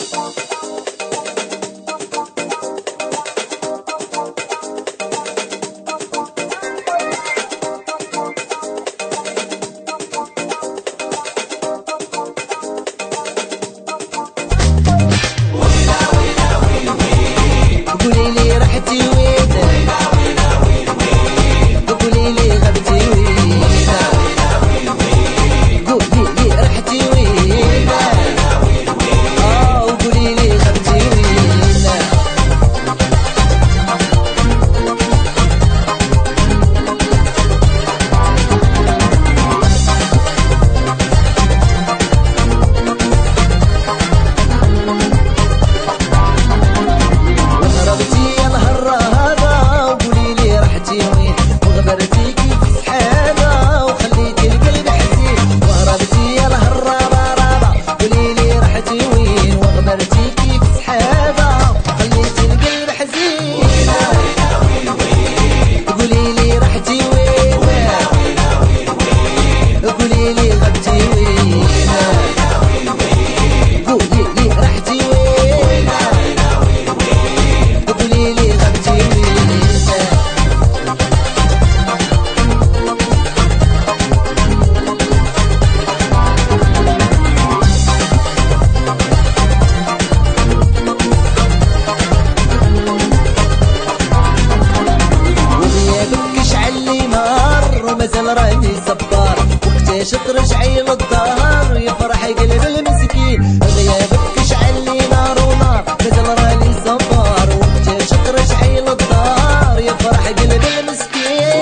شطر شعيل الظهر يفرح قلب المسكين غيابك شعل لي نار ونار مثل راني صبار وانت شطر شعيل الظهر يفرح قلب المسكين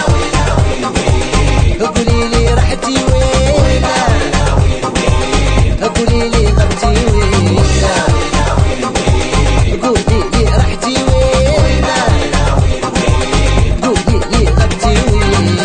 قولي لي رحتي وين قولي لي غبتي وين قولي لي رحتي وين قولي لي غبتي وين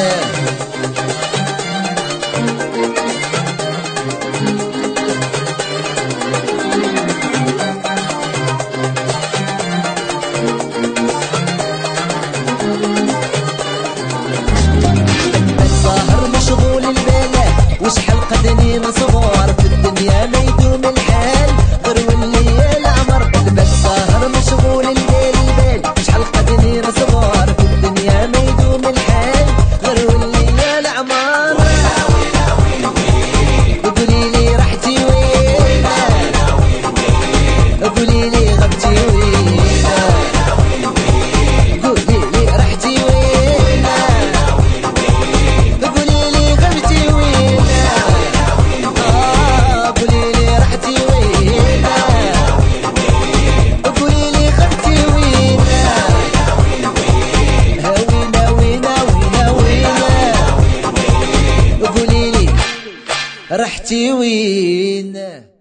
وشحال قدني نصبر في الدنيا ما يدوم الحال غير واللي العمر البال ساهر مشغول البال وشحال قدني نصبر في الدنيا ما يدوم الحال غير واللي العمر قولي لي رحتي وين قولي لي غبتي وين قولي لي رحتي وين قولي لي غبتي وين رحتي وين